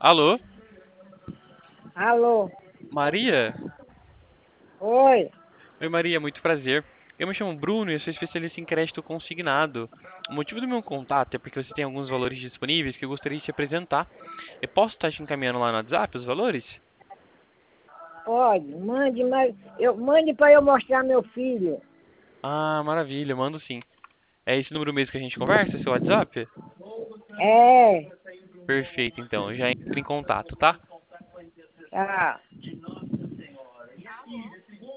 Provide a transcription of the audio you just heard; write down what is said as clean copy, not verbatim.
Alô, Alô? Maria? Oi? Oi, Maria, muito prazer. Eu me chamo Bruno e eu sou especialista em crédito consignado. O motivo do meu contato é porque você tem alguns valores disponíveis que eu gostaria de te apresentar. Eu posso estar te encaminhando lá no WhatsApp os valores? Pode, mande para eu mostrar meu filho. Ah, maravilha, mando sim. É esse número mesmo que a gente conversa, seu WhatsApp? É, Perfeito, então, eu já entro em contato, tá? tá.